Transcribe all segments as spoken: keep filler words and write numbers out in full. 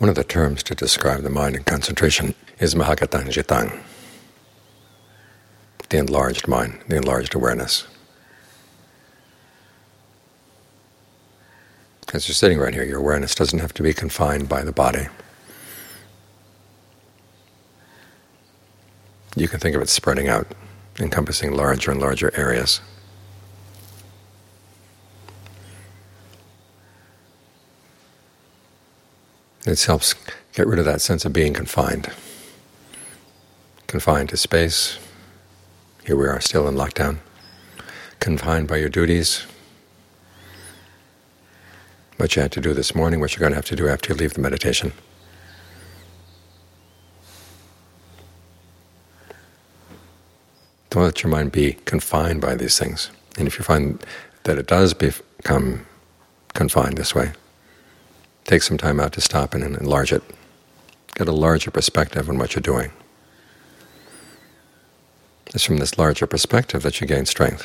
One of the terms to describe the mind in concentration is Mahāgatang Jitang, the enlarged mind, the enlarged awareness. As you're sitting right here, your awareness doesn't have to be confined by the body. You can think of it spreading out, encompassing larger and larger areas. It helps get rid of that sense of being confined. Confined to space. Here we are still in lockdown. Confined by your duties. What you had to do this morning, what you're going to have to do after you leave the meditation. Don't let your mind be confined by these things. And if you find that it does become confined this way, take some time out to stop and enlarge it. Get a larger perspective on what you're doing. It's from this larger perspective that you gain strength.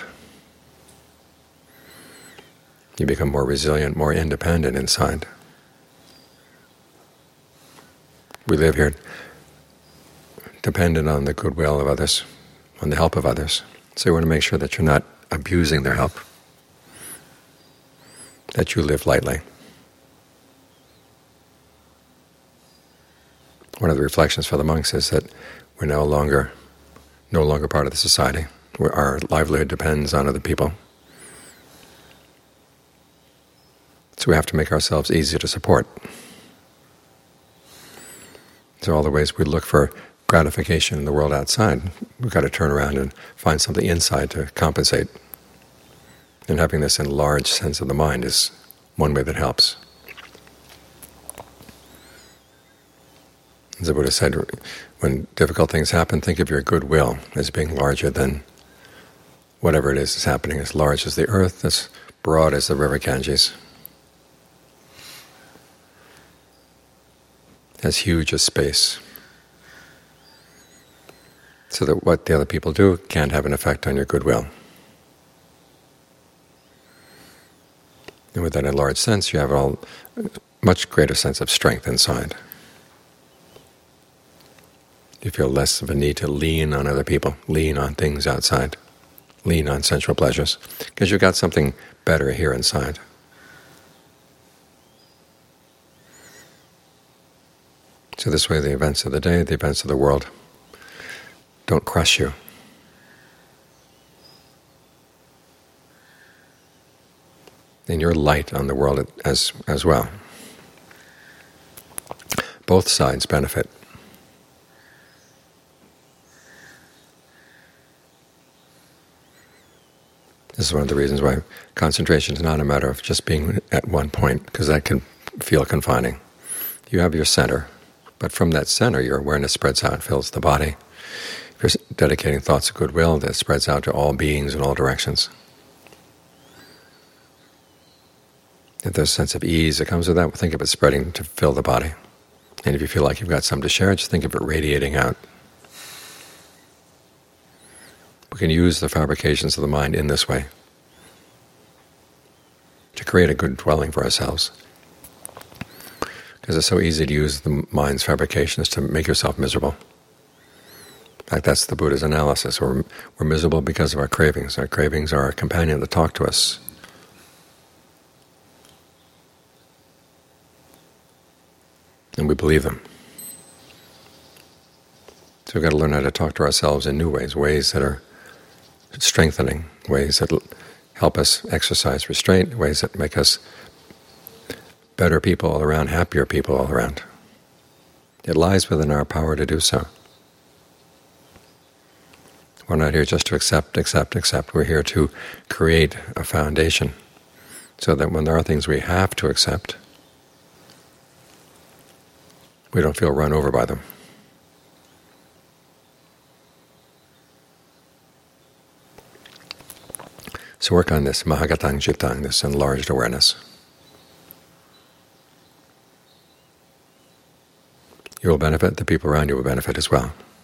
You become more resilient, more independent inside. We live here dependent on the goodwill of others, on the help of others. So you want to make sure that you're not abusing their help, that you live lightly. One of the reflections for the monks is that we're no longer no longer part of the society. We're, our livelihood depends on other people. So we have to make ourselves easy to support. So all the ways we look for gratification in the world outside, we've got to turn around and find something inside to compensate. And having this enlarged sense of the mind is one way that helps. As the Buddha said, when difficult things happen, think of your goodwill as being larger than whatever it is that's happening, as large as the earth, as broad as the river Ganges, as huge as space, so that what the other people do can't have an effect on your goodwill. And with that enlarged sense, you have a much greater sense of strength inside. You feel less of a need to lean on other people, lean on things outside, lean on sensual pleasures, because you've got something better here inside. So this way the events of the day, the events of the world, don't crush you. And you're light on the world as, as well. Both sides benefit. This is one of the reasons why concentration is not a matter of just being at one point, because that can feel confining. You have your center, but from that center your awareness spreads out and fills the body. If you're dedicating thoughts of goodwill, that spreads out to all beings in all directions. If there's a sense of ease that comes with that, think of it spreading to fill the body. And if you feel like you've got some to share, just think of it radiating out. We can use the fabrications of the mind in this way to create a good dwelling for ourselves. Because it's so easy to use the mind's fabrications to make yourself miserable. In fact, that's the Buddha's analysis. We're, we're miserable because of our cravings. Our cravings are our companion that talk to us. And we believe them. So we've got to learn how to talk to ourselves in new ways, ways that are strengthening, ways that help us exercise restraint, ways that make us better people all around, happier people all around. It lies within our power to do so. We're not here just to accept, accept, accept. We're here to create a foundation so that when there are things we have to accept, we don't feel run over by them. So work on this Mahāgatang Jitang, this enlarged awareness. You will benefit, the people around you will benefit as well.